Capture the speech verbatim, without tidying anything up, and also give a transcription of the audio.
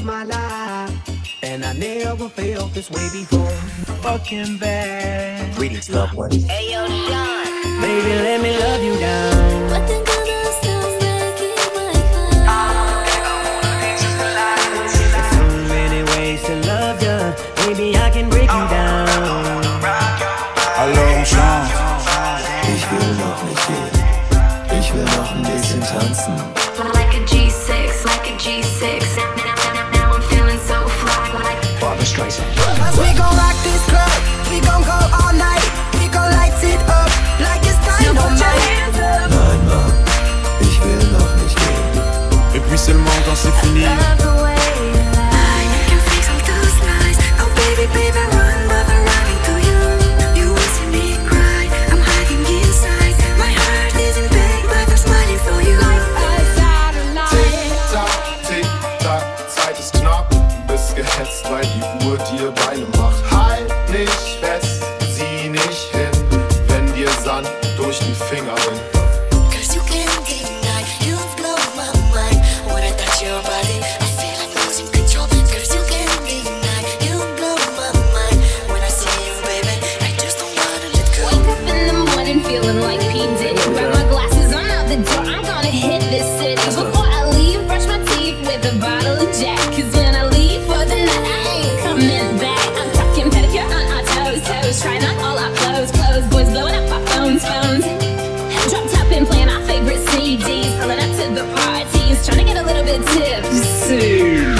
my life, and I never felt this way before. Fucking bad. Greetings, loved ones. Hey yo, Sean. Baby, let me love you down. But then God understands that in my heart. There's so many ways to love ya. Maybe I can break you down. Hallo, Sean. Ich will noch nicht gehen. Ich will noch ein bisschen tanzen. Like a G six, like a G six. Now, now, now, now I'm feeling so fly. Like Barbra Streisand. We gon' rock this club, we gon' go all night. We gon' light it up like it's dynamite. Nein, Mann, ich will noch nicht gehen. Et puis seulement quand c'est fini. love the way you lie. You can fix all those lies. Oh baby, baby, run, but I'm running to you. You won't see me cry. I'm hiding inside. My heart is in pain, but I'm smiling for you. Tick-Tack, Tick-Tack, Zeit ist knapp. Du bist gehetzt, weil die Uhr dir Beine macht. Halt nicht fest, sieh nicht hin, wenn dir Sand durch die Finger rinnt. Cause you can't deny, you blow my mind. When I touch your body, I feel like losing control. Cause you can't deny, you blow my mind. When I see you, baby, I just don't wanna let go. Wake up in the morning feeling like P. Diddy. Grab my glasses, I'm out the door, I'm gonna hit this city. Before I leave, brush my teeth with a bottle of Jack. Cause when I leave for the night, I ain't coming back. I'm talking pedicure on our toes, toes. Trying on all our clothes, clothes. Boys blowing up our phones, phones. Drop top and playing our favorite C Ds. Pulling up to the parties, trying to get a little bit tipsy.